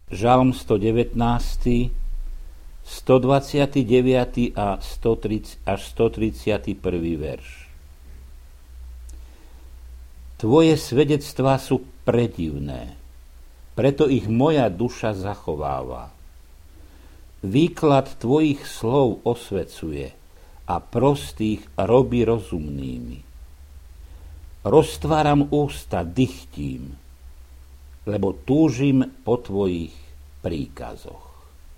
Žalm 119, 129 a 130 až 131 verš. Tvoje svedectvá sú predivné, preto ich moja duša zachováva. Výklad tvojich slov osvecuje a prostých robí rozumnými. Roztváram ústa, dychtím, lebo túžim po tvojich príkazoch.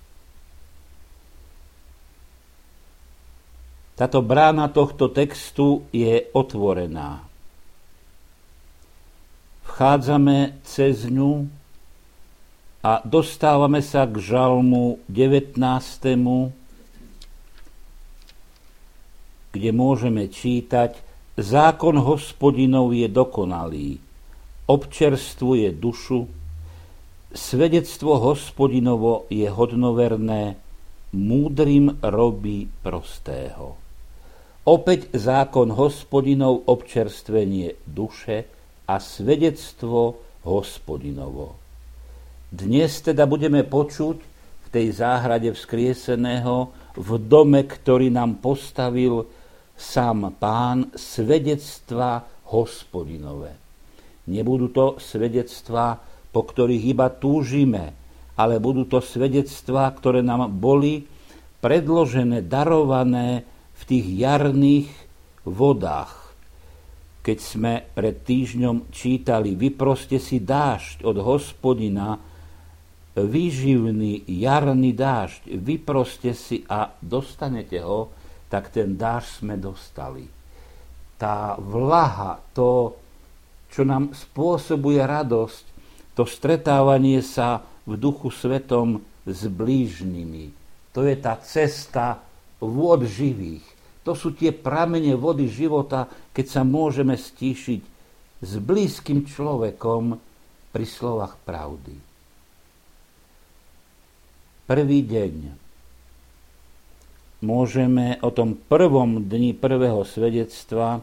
Táto brána tohto textu je otvorená. Vchádzame cez ňu a dostávame sa k žalmu 19., kde môžeme čítať: Zákon Hospodinov je dokonalý, občerstvuje dušu, svedectvo Hospodinovo je hodnoverné, múdrym robí prostého. Opäť zákon Hospodinov, občerstvenie duše a svedectvo Hospodinovo. Dnes teda budeme počuť v tej záhrade vzkrieseného, v dome, ktorý nám postavil sám Pán, svedectva Hospodinové. Nebudú to svedectvá, po ktorých iba túžime, ale budú to svedectvá, ktoré nám boli predložené, darované v tých jarných vodách. Keď sme pred týždňom čítali: Vyproste si dážď od Hospodina, výživný jarný dážď, vyproste si a dostanete ho, tak ten dážď sme dostali. Tá vlaha, to, čo nám spôsobuje radosť, to stretávanie sa v Duchu Svetom s blížnymi, to je tá cesta vôd živých. To sú tie pramene vody života, keď sa môžeme stíšiť s blízkym človekom pri slovách pravdy. Prvý deň. Môžeme o tom prvom dni prvého svedectva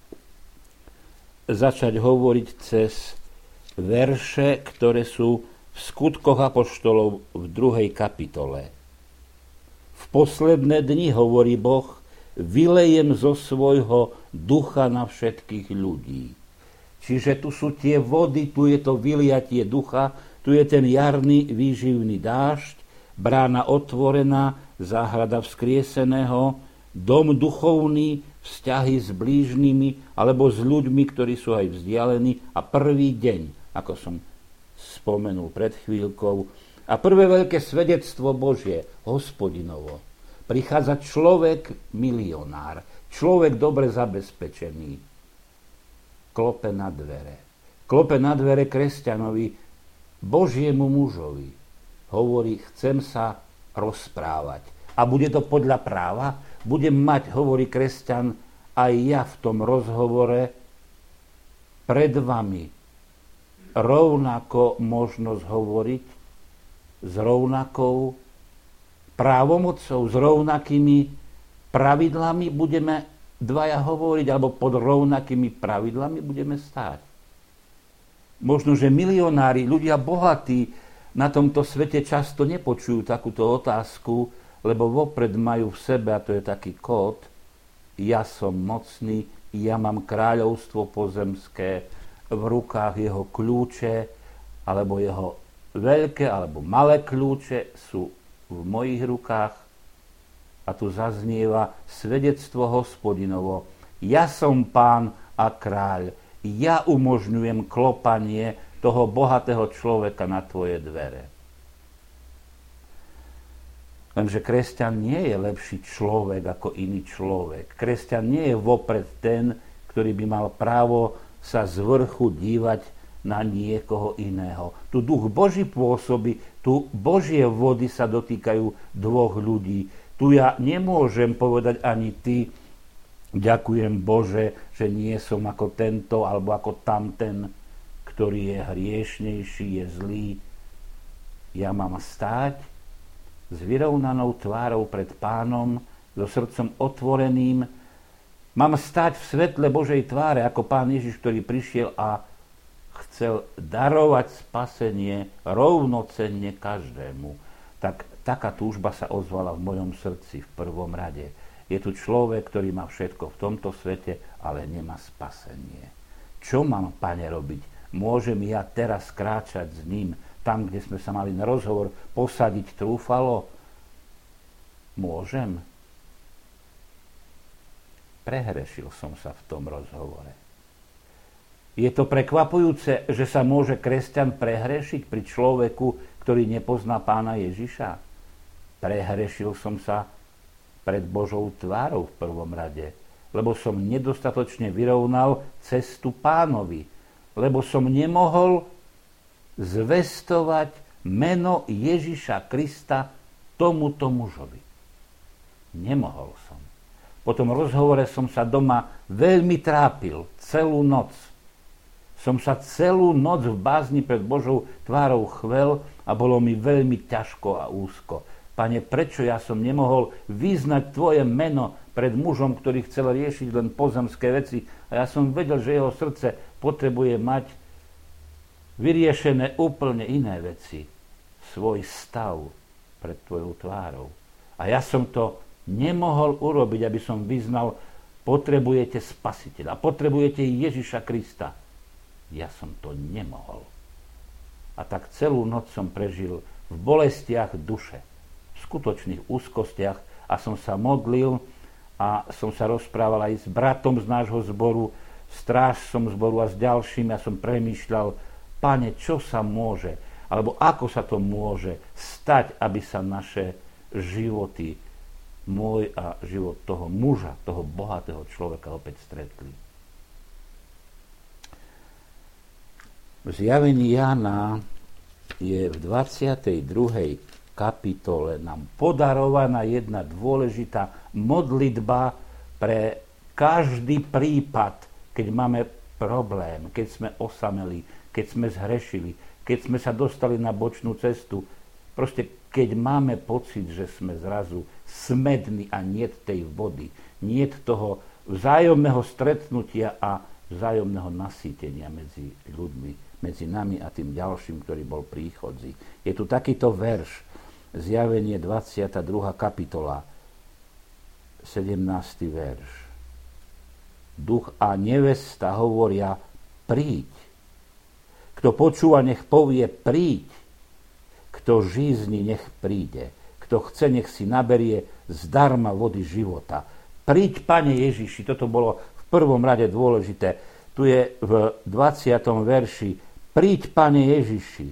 začať hovoriť cez verše, ktoré sú v Skutkoch apoštolov v 2. kapitole. V posledné dni, hovorí Boh, vylejem zo svojho ducha na všetkých ľudí. Čiže tu sú tie vody, tu je to vyliatie ducha, tu je ten jarný výživný dážď, brána otvorená, záhrada vzkrieseného, dom duchovný, vzťahy s blížnymi alebo s ľuďmi, ktorí sú aj vzdialení, a prvý deň, ako som spomenul pred chvíľkou, a prvé veľké svedectvo Božie, Hospodinovo. Prichádza človek milionár, človek dobre zabezpečený, klope na dvere. Klope na dvere kresťanovi, Božiemu mužovi. Hovorí: chcem sa rozprávať. A bude to podľa práva? Budem mať, hovorí kresťan, aj ja v tom rozhovore pred vami rovnako možnosť hovoriť s rovnakou právomocou, s rovnakými pravidlami budeme dvaja hovoriť, alebo pod rovnakými pravidlami budeme stáť. Možno, že milionári, ľudia bohatí na tomto svete často nepočujú takúto otázku, lebo vopred majú v sebe, a to je taký kód: ja som mocný, ja mám kráľovstvo pozemské, v rukách jeho kľúče, alebo jeho veľké alebo malé kľúče sú v mojich rukách. A tu zaznieva svedectvo Hospodinovo: ja som Pán a kráľ, ja umožňujem klopanie toho bohatého človeka na tvoje dvere. Lenže kresťan nie je lepší človek ako iný človek. Kresťan nie je vopred ten, ktorý by mal právo sa z vrchu dívať na niekoho iného. Tu duch Boží pôsobí, tu Božie vody sa dotýkajú dvoch ľudí. Tu ja nemôžem povedať ani ty: ďakujem Bože, že nie som ako tento alebo ako tamten, ktorý je hriešnejší, je zlý. Ja mám stáť s vyrovnanou tvárou pred Pánom, so srdcom otvoreným. Mám stáť v svetle Božej tváre, ako Pán Ježiš, ktorý prišiel a chcel darovať spasenie rovnocenne každému, tak taká túžba sa ozvala v mojom srdci v prvom rade. Je tu človek, ktorý má všetko v tomto svete, ale nemá spasenie. Čo mám, Pane, robiť? Môžem ja teraz kráčať s ním tam, kde sme sa mali na rozhovor posadiť trúfalo? Môžem? Prehrešil som sa v tom rozhovore. Je to prekvapujúce, že sa môže kresťan prehrešiť pri človeku, ktorý nepozná Pána Ježiša? Prehrešil som sa pred Božou tvárou v prvom rade, lebo som nedostatočne vyrovnal cestu Pánovi, lebo som nemohol zvestovať meno Ježiša Krista tomuto mužovi. Nemohol som. Po tom rozhovore som sa doma veľmi trápil, celú noc. Som sa celú noc v bázni pred Božou tvárou chvel a bolo mi veľmi ťažko a úzko. Pane, prečo ja som nemohol vyznať Tvoje meno pred mužom, ktorý chcel riešiť len pozemské veci? A ja som vedel, že jeho srdce potrebuje mať vyriešené úplne iné veci. Svoj stav pred Tvojou tvárou. A ja som to nemohol urobiť, aby som vyznal, potrebujete Spasiteľa, potrebujete Ježiša Krista. Ja som to nemohol. A tak celú noc som prežil v bolestiach duše, v skutočných úzkostiach a som sa modlil a som sa rozprával aj s bratom z nášho zboru, strážcom zboru a s ďalšími a som premýšľal, Pane, čo sa môže, alebo ako sa to môže stať, aby sa naše životy, môj a život toho muža, toho bohatého človeka opäť stretli. V zjavení Jána je v 22. kapitole nám podarovaná jedna dôležitá modlitba pre každý prípad, keď máme problém, keď sme osameli, keď sme zhrešili, keď sme sa dostali na bočnú cestu. Proste keď máme pocit, že sme zrazu smední a niet tej vody, niet toho vzájomného stretnutia a vzájomného nasýtenia medzi ľuďmi, medzi nami a tým ďalším, ktorý bol príchodzí. Je tu takýto verš, Zjavenie 22. kapitola, 17. verš. Duch a nevesta hovoria, príď. Kto počúva, nech povie, príď. Kto žízni, nech príde. Kto chce, nech si naberie zdarma vody života. Príď, Pane Ježiši, toto bolo v prvom rade dôležité. Tu je v 20. verši, príď, Pane Ježiši.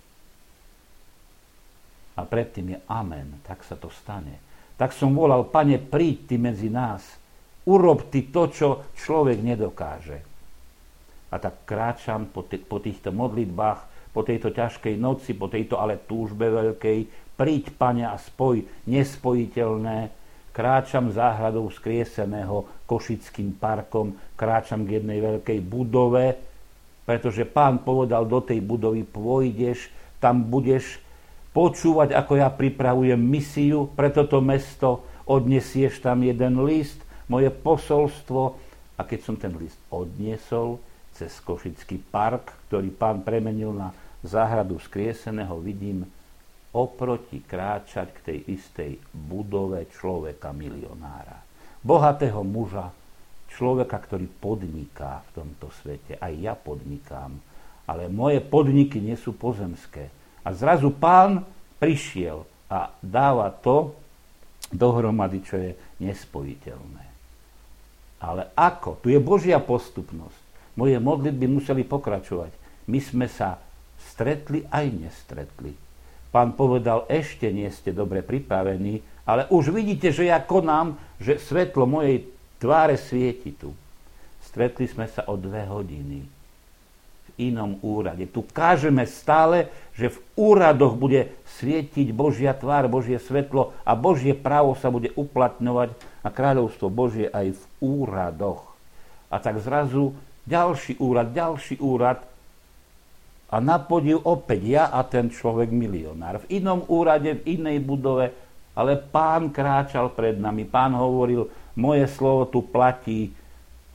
A predtým je amen, tak sa to stane. Tak som volal, Pane, príď Ty medzi nás. Urob Ty to, čo človek nedokáže. A tak kráčam po týchto modlitbách, po tejto ťažkej noci, po tejto ale túžbe veľkej. Príď, Pane, a spoj nespojiteľné. Kráčam záhradou skrieseného Košickým parkom, kráčam k jednej veľkej budove, pretože Pán povedal, do tej budovy pôjdeš, tam budeš počúvať, ako ja pripravujem misiu pre toto mesto, odnesieš tam jeden list, moje posolstvo, a keď som ten list odniesol cez Košický park, ktorý Pán premenil na záhradu skrieseného, vidím oproti kráčať k tej istej budove človeka milionára. Bohatého muža, človeka, ktorý podniká v tomto svete. Aj ja podnikám, ale moje podniky nie sú pozemské. A zrazu Pán prišiel a dáva to dohromady, čo je nespojiteľné. Ale ako? Tu je Božia postupnosť. Moje modlitby museli pokračovať. My sme sa stretli aj nestretli. Pán povedal, ešte nie ste dobre pripravení, ale už vidíte, že ja konám, že svetlo mojej tváre svieti tu. Stretli sme sa o 2 hodiny v inom úrade. Tu kážeme stále, že v úradoch bude svietiť Božia tvár, Božie svetlo a Božie právo sa bude uplatňovať a kráľovstvo Božie aj v úradoch. A tak zrazu ďalší úrad a na podiv opäť ja a ten človek milionár. V inom úrade, v inej budove, ale Pán kráčal pred nami. Pán hovoril, moje slovo tu platí,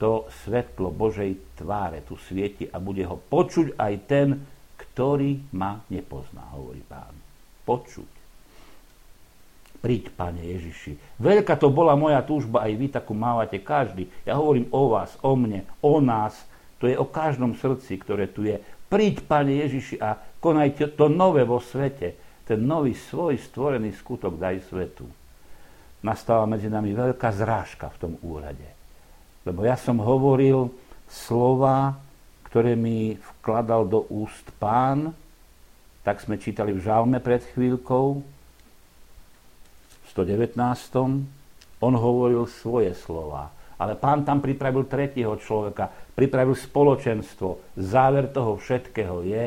to svetlo Božej tváre tu svieti a bude ho počuť aj ten, ktorý ma nepozná, hovorí Pán. Počuť. Príď, Pane Ježiši. Veľká to bola moja túžba, aj vy takú mávate každý. Ja hovorím o vás, o mne, o nás. To je o každom srdci, ktoré tu je. Príď, Pane Ježiši, a konajte to nové vo svete. Ten nový svoj stvorený skutok daj svetu. Nastáva medzi nami veľká zrážka v tom úrade. Lebo ja som hovoril slova, ktoré mi vkladal do úst Pán. Tak sme čítali v žalme pred chvíľkou, 119. On hovoril svoje slova. Ale Pán tam pripravil tretieho človeka, pripravil spoločenstvo. Záver toho všetkého je,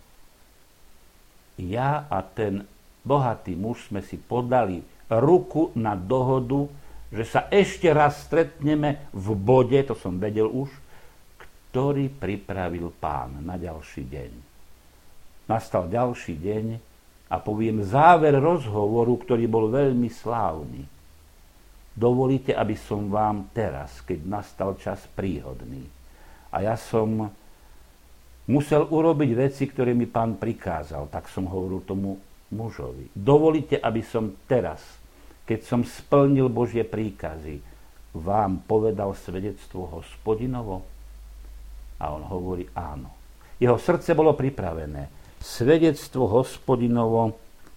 ja a ten bohatý muž sme si podali ruku na dohodu, že sa ešte raz stretneme v bode, to som vedel už, ktorý pripravil Pán na ďalší deň. Nastal ďalší deň a poviem záver rozhovoru, ktorý bol veľmi slávny. Dovolíte, aby som vám teraz, keď nastal čas príhodný, a ja som musel urobiť veci, ktoré mi Pán prikázal, tak som hovoril tomu mužovi. Dovolíte, aby som teraz, keď som splnil Božie príkazy, vám povedal svedectvo Hospodinovo? A on hovorí áno. Jeho srdce bolo pripravené. Svedectvo Hospodinovo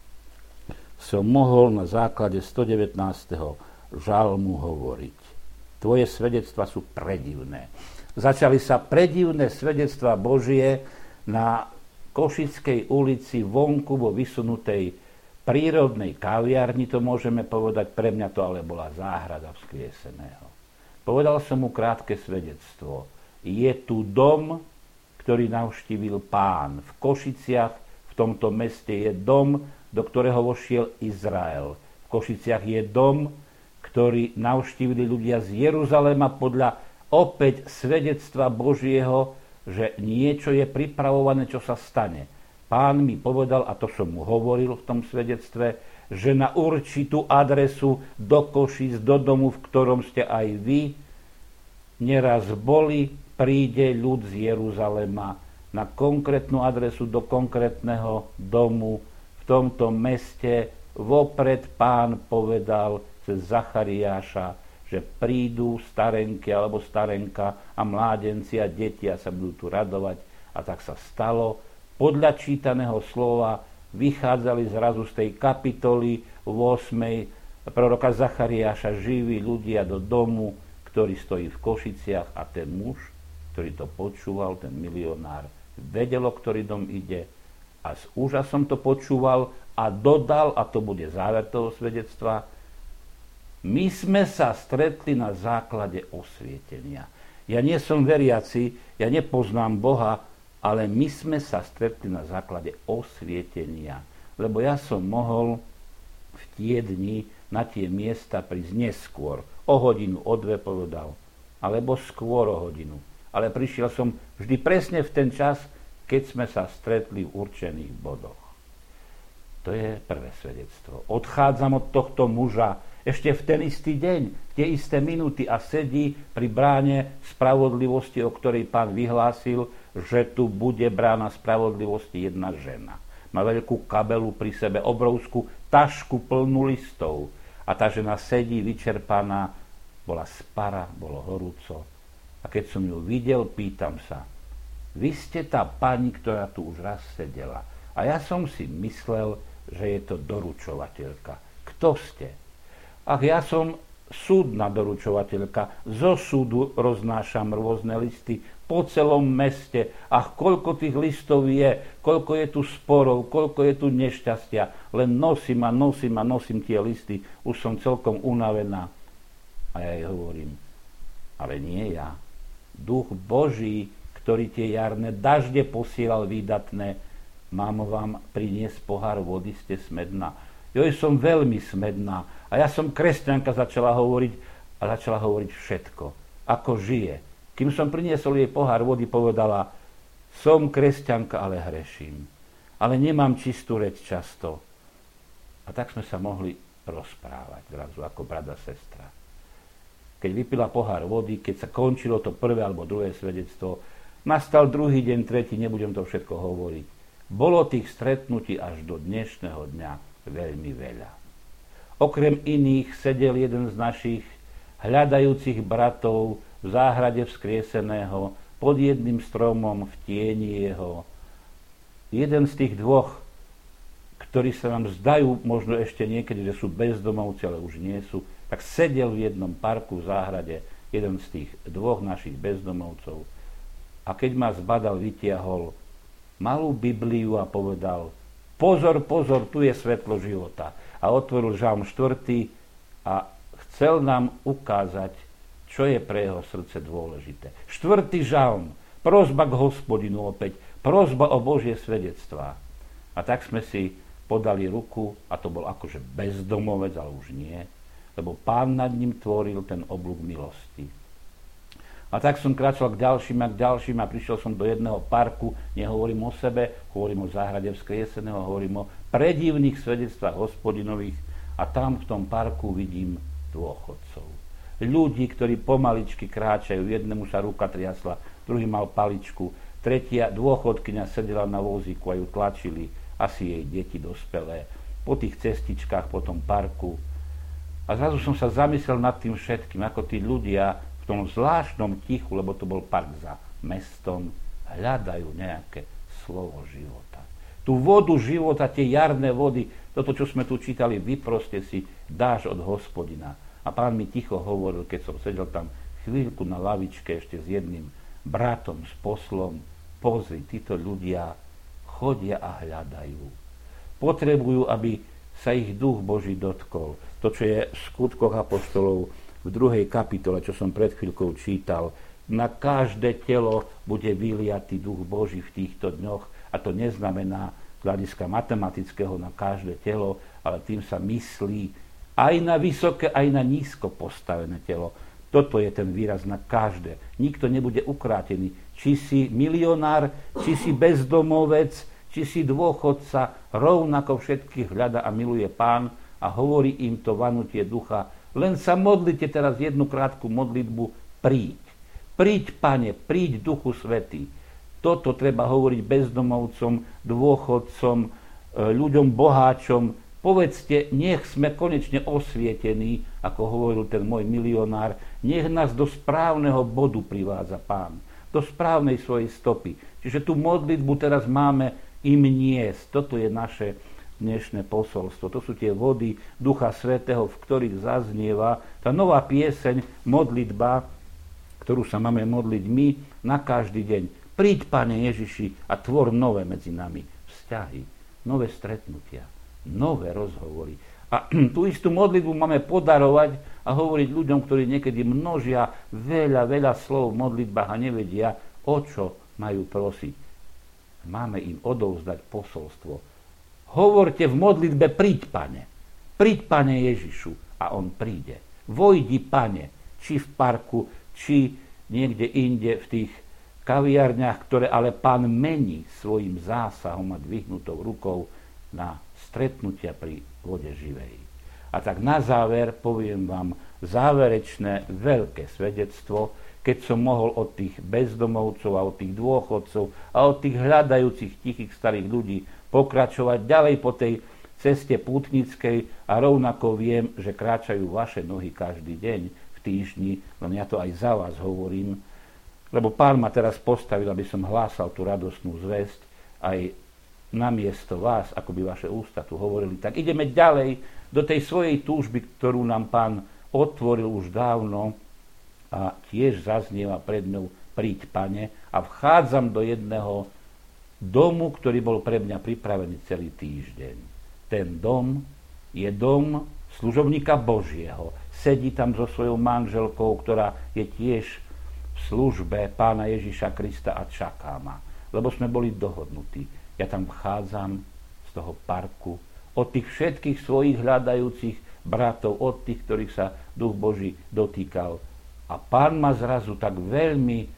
som mohol na základe 119. žalmu hovoriť. Tvoje svedectva sú predivné. Začali sa predivné svedectvá Božie na Košickej ulici vonku vo vysunutej prírodnej kaviarni, to môžeme povedať, pre mňa to ale bola záhrada vzkrieseného. Povedal som mu krátke svedectvo. Je tu dom, ktorý navštívil Pán. V Košiciach, v tomto meste je dom, do ktorého vošiel Izrael. V Košiciach je dom, ktorý navštívili ľudia z Jeruzalema podľa opäť svedectva Božieho, že niečo je pripravované, čo sa stane. Pán mi povedal, a to som mu hovoril v tom svedectve, že na určitú adresu do Košíc, do domu, v ktorom ste aj vy neraz boli, príde ľud z Jeruzalema na konkrétnu adresu do konkrétneho domu v tomto meste. Vopred Pán povedal cez Zachariáša, že prídu starenky alebo starenka a mládenci a deti a sa budú tu radovať. A tak sa stalo. Podľa čítaného slova vychádzali zrazu z tej kapitoly 8. proroka Zachariáša živí ľudia do domu, ktorý stojí v Košiciach, a ten muž, ktorý to počúval, ten milionár, vedel, o ktorý dom ide a s úžasom to počúval a dodal, a to bude záver toho svedectva, my sme sa stretli na základe osvietenia. Ja nie som veriaci, ja nepoznám Boha, ale my sme sa stretli na základe osvietenia. Lebo ja som mohol v tie dni na tie miesta prísť neskôr. O hodinu, o dve povedal. Alebo skôr o hodinu. Ale prišiel som vždy presne v ten čas, keď sme sa stretli v určených bodoch. To je prvé svedectvo. Odchádzam od tohto muža ešte v ten istý deň, tie isté minúty a sedí pri bráne spravodlivosti, o ktorej Pán vyhlásil, že tu bude brána spravodlivosti jedna žena. Má veľkú kabelu pri sebe, obrovskú tašku plnú listov. A tá žena sedí vyčerpaná, bola spara, bolo horúco. A keď som ju videl, pýtam sa, vy ste tá pani, ktorá tu už raz sedela. A ja som si myslel, že je to doručovateľka. Kto ste? Ach, ja som súdna doručovateľka. Zo súdu roznášam rôzne listy po celom meste. Ach, koľko tých listov je, koľko je tu sporov, koľko je tu nešťastia. Len nosím tie listy. Už som celkom unavená. A ja jej hovorím, ale nie ja. Duch Boží, ktorý tie jarné dažde posielal výdatné, mám vám priniesť pohár vody, ste smedná. Joj, som veľmi smedná. A ja som kresťanka, začala hovoriť všetko. Ako žije. Kým som priniesol jej pohár vody, povedala, som kresťanka, ale hreším. Ale nemám čistú reč často. A tak sme sa mohli rozprávať zrazu ako brat a sestra. keď vypila pohár vody, keď sa končilo to prvé alebo druhé svedectvo, nastal druhý deň, tretí, nebudem to všetko hovoriť. Bolo tých stretnutí až do dnešného dňa veľmi veľa. Okrem iných sedel jeden z našich hľadajúcich bratov v záhrade vzkrieseného pod jedným stromom v tieni jeho. Jeden z tých dvoch, ktorí sa nám zdajú možno ešte niekedy, že sú bezdomovci, ale už nie sú, tak sedel v jednom parku v záhrade jeden z tých dvoch našich bezdomovcov a keď ma zbadal, vytiahol malú Bibliu a povedal: pozor, pozor, tu je svetlo života. A otvoril Žalm 4. a chcel nám ukázať, čo je pre jeho srdce dôležité. 4. žalm, prosba k Hospodinu opäť, prosba o Božie svedectvá. A tak sme si podali ruku, a to bol akože bezdomovec, ale už nie, lebo Pán nad ním tvoril ten oblúk milosti. A tak som kráčal k ďalším a prišiel som do jedného parku, nehovorím o sebe, hovorím o záhrade vzkrieseného, hovorím o predivných svedectvách Hospodinových a tam v tom parku vidím dôchodcov. Ľudí, ktorí pomaličky kráčajú, jednému sa ruka triasla, druhý mal paličku, tretia dôchodkyňa sedela na vozíku a ju tlačili, asi jej deti dospelé, po tých cestičkách, po tom parku. A zrazu som sa zamyslel nad tým všetkým, ako tí ľudia v tom zvláštnom tichu, lebo to bol park za mestom, hľadajú nejaké slovo života. Tú vodu života, tie jarné vody, toto, čo sme tu čítali, vyproste si dáš od Hospodina. A Pán mi ticho hovoril, keď som sedel tam chvíľku na lavičke ešte s jedným bratom, s poslom: pozri, títo ľudia chodia a hľadajú. Potrebujú, aby sa ich duch Boží dotkol. To, čo je v Skutkoch apoštolov v 2. kapitole, čo som pred chvíľkou čítal, na každé telo bude vyliatý duch Boží v týchto dňoch, a to neznamená z hľadiska matematického na každé telo, ale tým sa myslí aj na vysoké, aj na nízko postavené telo. Toto je ten výraz na každé. Nikto nebude ukrátený. Či si milionár, či si bezdomovec, či si dôchodca, rovnako všetkých hľada a miluje Pán a hovorí im to vanutie ducha. Len sa modlite teraz jednu krátku modlitbu: príď. Príď, Pane, príď, Duchu Svätý. Toto treba hovoriť bezdomovcom, dôchodcom, ľuďom boháčom. Povedzte, nech sme konečne osvietení, ako hovoril ten môj milionár, nech nás do správneho bodu privádza Pán, do správnej svojej stopy. Čiže tú modlitbu teraz máme im niesť. Toto je naše dnešné posolstvo. To sú tie vody Ducha Svätého, v ktorých zaznieva tá nová pieseň, modlitba, ktorú sa máme modliť my na každý deň. Príď, Pane Ježiši, a tvor nové medzi nami vzťahy, nové stretnutia, nové rozhovory. A tú istú modlitbu máme podarovať a hovoriť ľuďom, ktorí niekedy množia veľa slov v modlitbách a nevedia, o čo majú prosiť. Máme im odovzdať posolstvo. Hovorte v modlitbe: príď, Pane. Príď, Pane Ježišu, a on príde. Vojdi, Pane, či v parku, či niekde inde v tých kaviarniach, ktoré ale Pán mení svojim zásahom a dvihnutou rukou na stretnutia pri vode živej. A tak na záver poviem vám záverečné veľké svedectvo, keď som mohol od tých bezdomovcov a od tých dôchodcov a od tých hľadajúcich tichých starých ľudí pokračovať ďalej po tej ceste pútnickej, a rovnako viem, že kráčajú vaše nohy každý deň v týždni, len ja to aj za vás hovorím, lebo Pán ma teraz postavil, aby som hlásal tú radostnú zvesť aj namiesto vás, ako by vaše ústa tu hovorili. Tak ideme ďalej do tej svojej túžby, ktorú nám Pán otvoril už dávno, a tiež zaznieva pred ňou: príď, Pane, a vchádzam do jedného domu, ktorý bol pre mňa pripravený celý týždeň. Ten dom je dom služobníka Božieho. Sedí tam so svojou manželkou, ktorá je tiež v službe Pána Ježiša Krista a čaká ma. Lebo sme boli dohodnutí. Ja tam vchádzam z toho parku od tých všetkých svojich hľadajúcich bratov, od tých, ktorých sa Duch Boží dotýkal. A Pán ma zrazu tak veľmi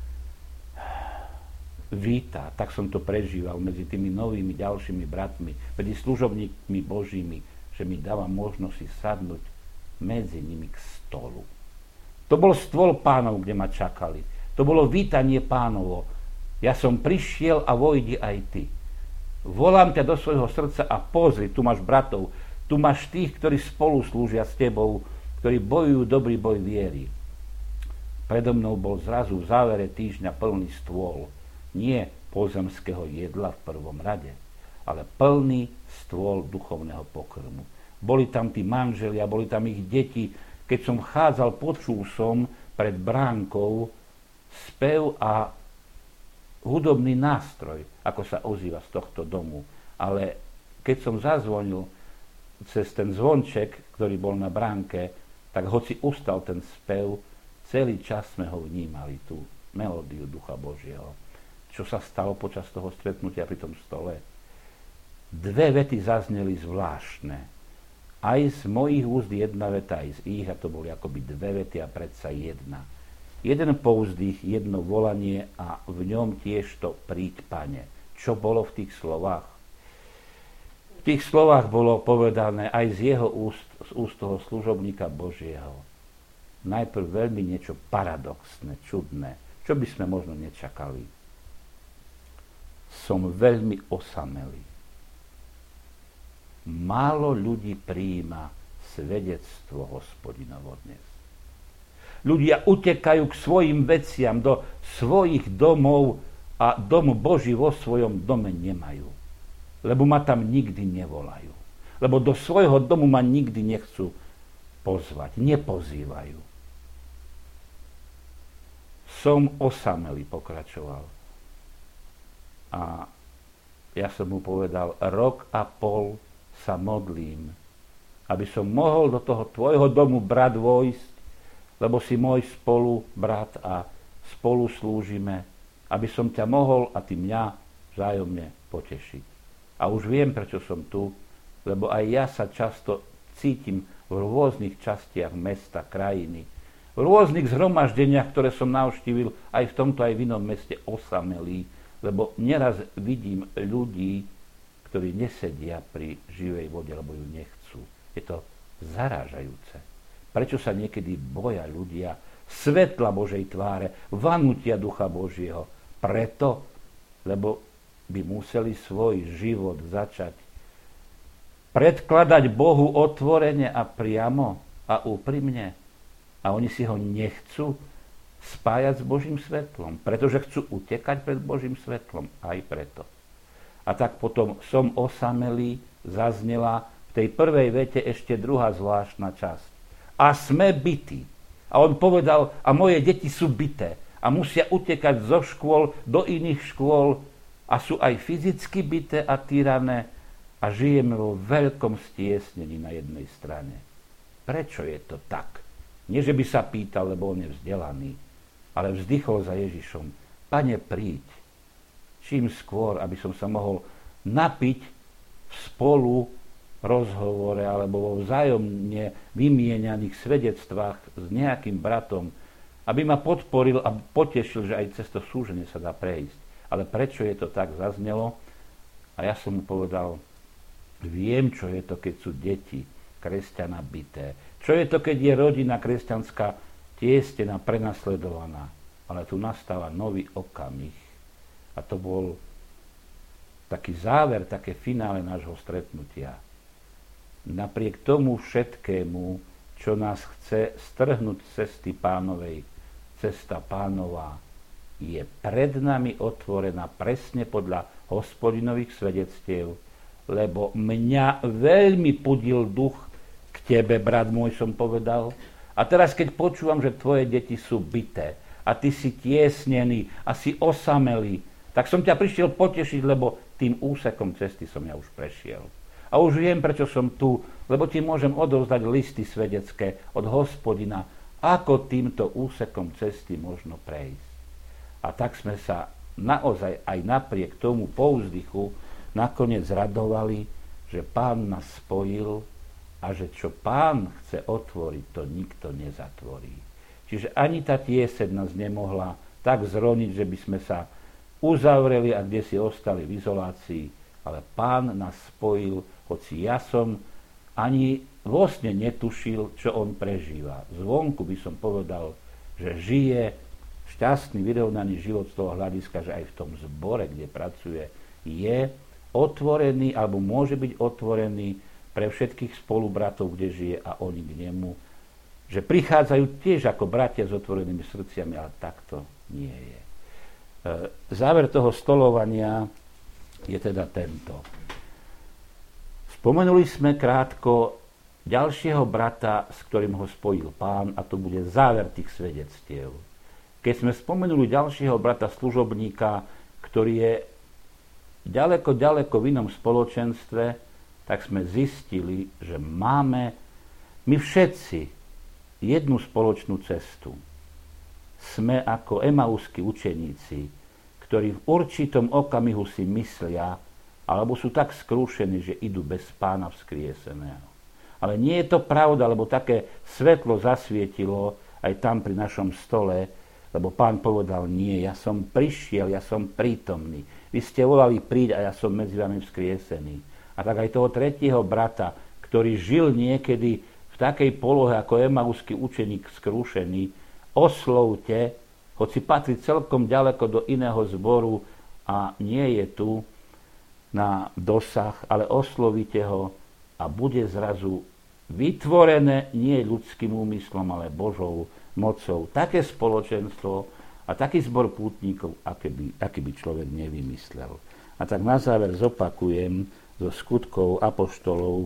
víta, tak som to prežíval medzi tými novými ďalšími bratmi, medzi služobníkmi Božími, že mi dáva možnosť si sadnúť medzi nimi k stolu. To bol stôl Pánov, kde ma čakali. To bolo vítanie Pánovo. Ja som prišiel a vojdi aj ty. Volám ťa do svojho srdca a pozri, tu máš bratov, tu máš tých, ktorí spolu slúžia s tebou, ktorí bojujú dobrý boj viery. Predo mnou bol zrazu v závere týždňa plný stôl. Nie pozemského jedla v prvom rade, ale plný stôl duchovného pokrmu. Boli tam tí manželia, boli tam ich deti. Keď som vchádzal, počul som pred bránkou spev a hudobný nástroj, ako sa ozýva z tohto domu. Ale keď som zazvonil cez ten zvonček, ktorý bol na bránke, tak hoci ustal ten spev, celý čas sme ho vnímali, tú melódiu Ducha Božieho. Čo sa stalo počas toho stretnutia pri tom stole? Dve vety zazneli zvláštne. Aj z mojich úst jedna veta, aj z ich, a to boli akoby dve vety a predsa jedna. Jeden povzdych, jedno volanie a v ňom tiež to príď, Pane. Čo bolo v tých slovách? V tých slovách bolo povedané aj z jeho úst, z úst toho služobníka Božieho. Najprv veľmi niečo paradoxné, čudné, čo by sme možno nečakali. Som veľmi osamelý. Málo ľudí prijíma svedectvo Hospodinovo dnes. Ľudia utekajú k svojim veciam, do svojich domov a dom Boží vo svojom dome nemajú. Lebo ma tam nikdy nevolajú. Lebo do svojho domu ma nikdy nechcú pozvať, nepozývajú. Som osamelý, pokračoval. A ja som mu povedal, 1,5 roka sa modlím, aby som mohol do toho tvojho domu, brat, vojsť, lebo si môj spolu brat a spolu slúžime, aby som ťa mohol a ty mňa vzájomne potešiť. A už viem, prečo som tu, lebo aj ja sa často cítim v rôznych častiach mesta, krajiny, v rôznych zhromaždeniach, ktoré som navštívil aj v tomto, aj v inom meste osamelý, lebo neraz vidím ľudí, ktorí nesedia pri živej vode, lebo ju nechcú. Je to zarážajúce. Prečo sa niekedy boja ľudia svetla Božej tváre, vanutia Ducha Božieho? Preto, lebo by museli svoj život začať predkladať Bohu otvorene a priamo a úprimne. A oni si ho nechcú spájať s Božím svetlom, pretože chcú utekať pred Božím svetlom. Aj preto. A tak potom som osamelý, zaznela v tej prvej vete ešte druhá zvláštna časť. A sme bití. A on povedal, a moje deti sú bité a musia utekať zo škôl do iných škôl a sú aj fyzicky bité a týrané a žijeme vo veľkom stiesnení na jednej strane. Prečo je to tak? Nie, že by sa pýtal, lebo on je vzdelaný, ale vzdychol za Ježišom. Pane, príď, čím skôr, aby som sa mohol napiť v spolu rozhovore alebo vo vzájomne vymieňaných svedectvách s nejakým bratom, aby ma podporil a potešil, že aj cez to súženie sa dá prejsť. Ale prečo je to tak, zaznelo? A ja som mu povedal, viem, čo je to, keď sú deti kresťana bité. Čo je to, keď je rodina kresťanská tiestená, prenasledovaná. Ale tu nastáva nový okamih. A to bol taký záver, také finále nášho stretnutia. Napriek tomu všetkému, čo nás chce strhnúť z cesty Pánovej, cesta Pánova je pred nami otvorená presne podľa Hospodinových svedectiev, lebo mňa veľmi pudil duch k tebe, brat môj, som povedal. A teraz, keď počúvam, že tvoje deti sú bité a ty si tiesnený a si osamelý, tak som ťa prišiel potešiť, lebo tým úsekom cesty som ja už prešiel. A už viem, prečo som tu, lebo ti môžem odovzdať listy svedecké od Hospodina, ako týmto úsekom cesty možno prejsť. A tak sme sa naozaj aj napriek tomu povzdychu nakoniec radovali, že Pán nás spojil a že čo Pán chce otvoriť, to nikto nezatvorí. Čiže ani tá tieseň nás nemohla tak zroniť, že by sme sa uzavreli a kde si ostali v izolácii, ale Pán nás spojil, hoci ja som ani vo sne netušil, čo on prežíva. Zvonku by som povedal, že žije šťastný, vyrovnaný život z toho hľadiska, že aj v tom zbore, kde pracuje, je otvorený, alebo môže byť otvorený pre všetkých spolubratov, kde žije a oni k nemu, že prichádzajú tiež ako bratia s otvorenými srdciami, ale takto nie je. Záver toho stolovania je teda tento. Spomenuli sme krátko ďalšieho brata, s ktorým ho spojil Pán, a to bude záver tých svedectiev. Keď sme spomenuli ďalšieho brata služobníka, ktorý je ďaleko, ďaleko v inom spoločenstve, tak sme zistili, že máme my všetci jednu spoločnú cestu. Sme ako emauskí učeníci, ktorí v určitom okamihu si myslia, alebo sú tak skrúšení, že idú bez Pána vzkrieseného. Ale nie je to pravda, lebo také svetlo zasvietilo aj tam pri našom stole, lebo Pán povedal, nie, ja som prišiel, ja som prítomný. Vy ste volali, príď a ja som medzi vami vzkriesený. A tak aj toho tretieho brata, ktorý žil niekedy v takej polohe ako emauský učeník skrúšený, oslovte, hoci patrí celkom ďaleko do iného zboru a nie je tu na dosah, ale oslovíte ho a bude zrazu vytvorené nie ľudským úmyslom, ale Božou mocou také spoločenstvo a taký zbor pútnikov, aký by človek nevymyslel. A tak na záver zopakujem zo Skutkov apoštolov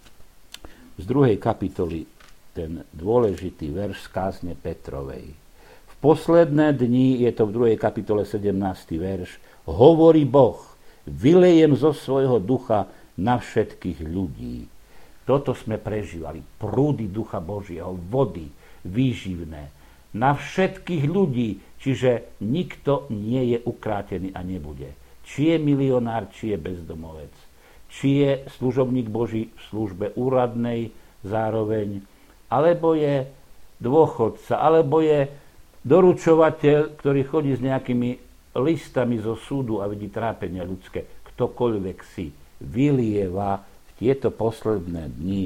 z 2. kapitoly ten dôležitý verš z kázne Petrovej. V posledné dni, je to v 2. kapitole 17. verš, hovorí Boh, vylejem zo svojho ducha na všetkých ľudí. Toto sme prežívali, prúdy ducha Božieho, vody, výživné, na všetkých ľudí, čiže nikto nie je ukrátený a nebude. Či je milionár, či je bezdomovec, či je služobník Boží v službe úradnej zároveň, alebo je dôchodca, alebo je doručovateľ, ktorý chodí s nejakými listami zo súdu a vidí trápenia ľudské. Ktokoľvek si vylieva v tieto posledné dni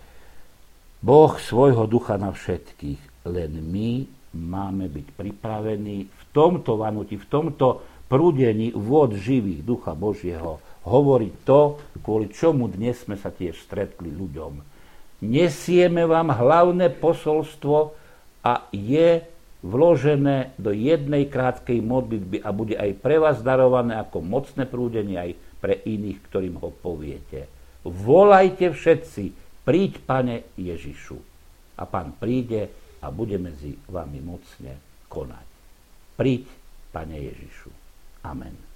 Boh svojho ducha na všetkých. Len my máme byť pripravení v tomto vanutí, v tomto prúdení vôd živých ducha Božieho hovoriť to, kvôli čomu dnes sme sa tiež stretli ľuďom. Nesieme vám hlavné posolstvo a je vložené do jednej krátkej modlitby a bude aj pre vás darované ako mocné prúdenie aj pre iných, ktorým ho poviete. Volajte všetci, príď, Pane Ježišu. A Pán príde a bude medzi vami mocne konať. Príď, Pane Ježišu. Amen.